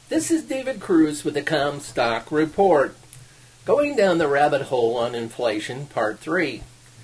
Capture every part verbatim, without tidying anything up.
This is David Cruz with the Comstock Report. Going down the rabbit hole on inflation, Part three.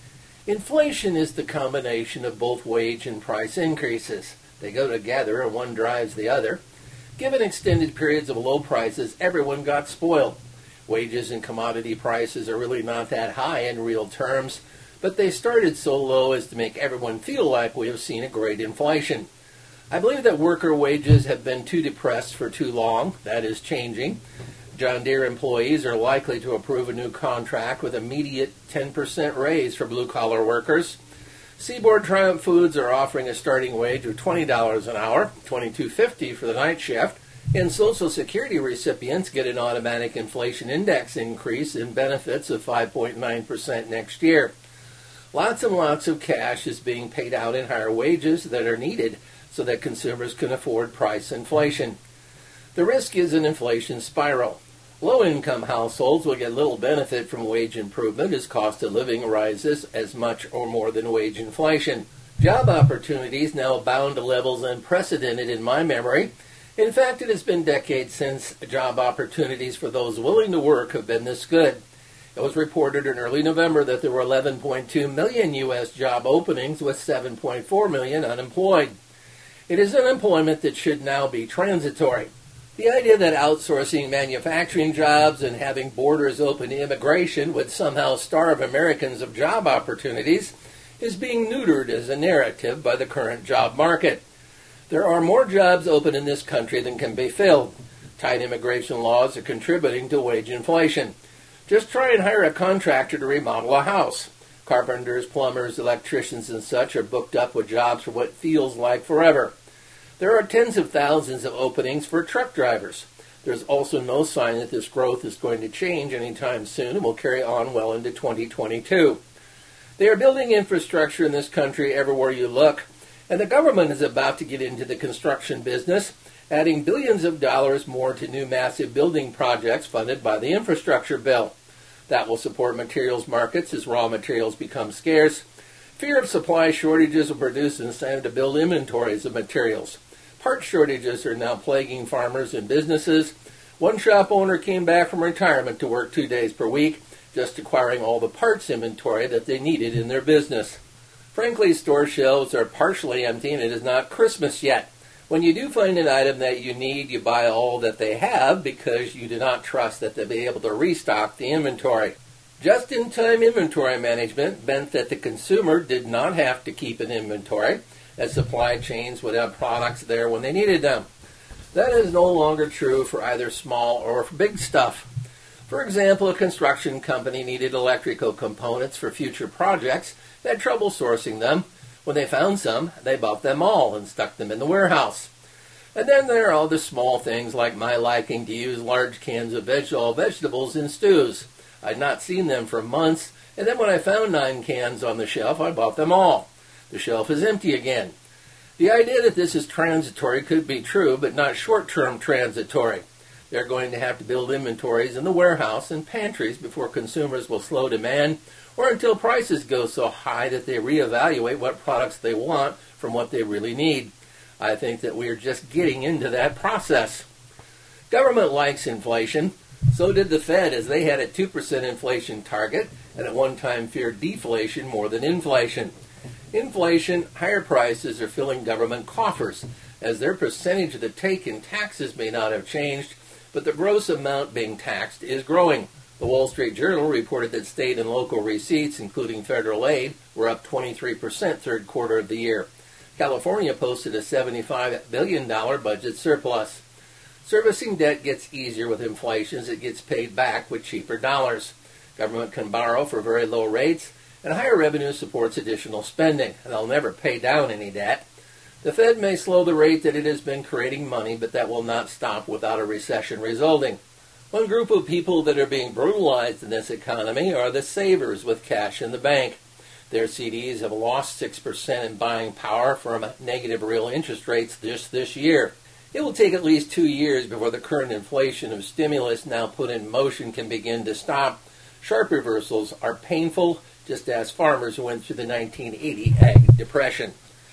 Inflation is the combination of both wage and price increases. They go together and one drives the other. Given extended periods of low prices, everyone got spoiled. Wages and commodity prices are really not that high in real terms, but they started so low as to make everyone feel like we have seen a great inflation. I believe that worker wages have been too depressed for too long. That is changing. John Deere employees are likely to approve a new contract with immediate ten percent raise for blue-collar workers. Seaboard Triumph Foods are offering a starting wage of twenty dollars an hour, twenty-two fifty for the night shift, and Social Security recipients get an automatic inflation index increase in benefits of five point nine percent next year. Lots and lots of cash is being paid out in higher wages that are needed so that consumers can afford price inflation. The risk is an inflation spiral. Low-income households will get little benefit from wage improvement as cost of living rises as much or more than wage inflation. Job opportunities now abound to levels unprecedented in my memory. In fact, it has been decades since job opportunities for those willing to work have been this good. It was reported in early November that there were eleven point two million U S job openings with seven point four million unemployed. It is unemployment that should now be transitory. The idea that outsourcing manufacturing jobs and having borders open to immigration would somehow starve Americans of job opportunities is being neutered as a narrative by the current job market. There are more jobs open in this country than can be filled. Tight immigration laws are contributing to wage inflation. Just try and hire a contractor to remodel a house. Carpenters, plumbers, electricians, and such are booked up with jobs for what feels like forever. There are tens of thousands of openings for truck drivers. There's also no sign that this growth is going to change anytime soon and will carry on well into twenty twenty-two. They are building infrastructure in this country everywhere you look, and the government is about to get into the construction business, adding billions of dollars more to new massive building projects funded by the infrastructure bill. That will support materials markets as raw materials become scarce. Fear of supply shortages will produce incentive to build inventories of materials. Part shortages are now plaguing farmers and businesses. One shop owner came back from retirement to work two days per week, just acquiring all the parts inventory that they needed in their business. Frankly, store shelves are partially empty and it is not Christmas yet. When you do find an item that you need, you buy all that they have because you do not trust that they'll be able to restock the inventory. Just-in-time inventory management meant that the consumer did not have to keep an inventory, as supply chains would have products there when they needed them. That is no longer true for either small or for big stuff. For example, a construction company needed electrical components for future projects and had trouble sourcing them. When they found some, they bought them all and stuck them in the warehouse. And then there are all the small things like my liking to use large cans of veg- all vegetables in stews. I'd not seen them for months, and then when I found nine cans on the shelf, I bought them all. The shelf is empty again. The idea that this is transitory could be true, but not short-term transitory. They're going to have to build inventories in the warehouse and pantries before consumers will slow demand, or until prices go so high that they reevaluate what products they want from what they really need. I think that we are just getting into that process. Government likes inflation. So did the Fed, as they had a two percent inflation target and at one time feared deflation more than inflation. Inflation, higher prices are filling government coffers, as their percentage of the take in taxes may not have changed, but the gross amount being taxed is growing. The Wall Street Journal reported that state and local receipts, including federal aid, were up twenty-three percent third quarter of the year. California posted a seventy-five billion dollars budget surplus. Servicing debt gets easier with inflation as it gets paid back with cheaper dollars. Government can borrow for very low rates, and higher revenue supports additional spending. They'll never pay down any debt. The Fed may slow the rate that it has been creating money, but that will not stop without a recession resulting. One group of people that are being brutalized in this economy are the savers with cash in the bank. Their C Ds have lost six percent in buying power from negative real interest rates just this year. It will take at least two years before the current inflation of stimulus now put in motion can begin to stop. Sharp reversals are painful, just as farmers went through the nineteen eighty ag depression.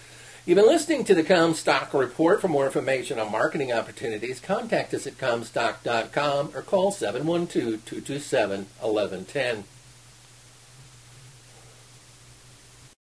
You've been listening to the Comstock Report. For more information on marketing opportunities, contact us at comstock dot com or call seven one two, two two seven, one one one zero.